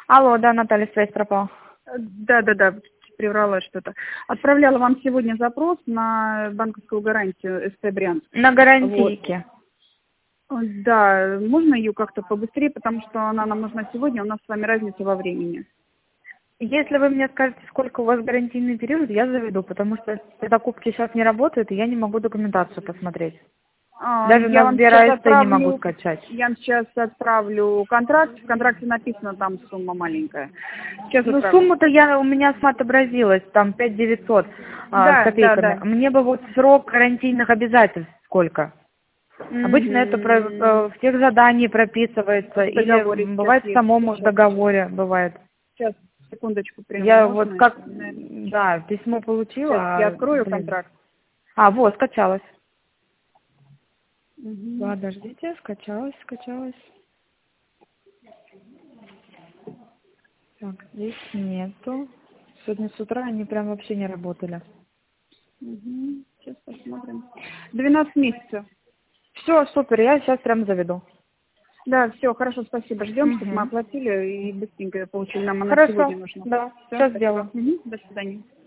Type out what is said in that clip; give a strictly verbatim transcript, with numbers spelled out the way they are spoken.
Алло, да, Наталья, связь пропала. Да, да, да, приврала что-то. Отправляла вам сегодня запрос на банковскую гарантию СП Брянск. На гарантийке. Вот. Да, можно ее как-то побыстрее, потому что она нам нужна сегодня, у нас с вами разница во времени. Если вы мне скажете, сколько у вас гарантийный период, я заведу, потому что закупки сейчас не работают, и я не могу документацию посмотреть. А, Даже я на вам сейчас Сбер не могу отправлю, скачать. я вам сейчас отправлю контракт. В контракте написано, там сумма маленькая. Сейчас Ну, отправлю. сумму-то я, у меня сам отобразилась, там пять тысяч девятьсот а, с Да, да, копейками. да. Мне бы вот срок гарантийных обязательств сколько? Обычно это про, Мгм. э, в тех задании прописывается, В или договоре сейчас бывает в есть. самом в Сейчас, договоре, бывает. сейчас, секундочку, прям Я вот можно. как, да, письмо получила, Сейчас я а, открою блин. контракт. А, вот, скачалась. Мгм. Подождите, скачалась, скачалась. Так, здесь нету. Сегодня с утра они прям вообще не работали. Мгм. Сейчас посмотрим. двенадцать месяцев. Все, супер, я сейчас прям заведу. Да, все, хорошо, спасибо. Ждем, чтобы мы Угу. оплатили и быстренько получили. Нам она Хорошо, сегодня нужна. да, Все, сейчас спасибо. сделаю. Мгм. До свидания.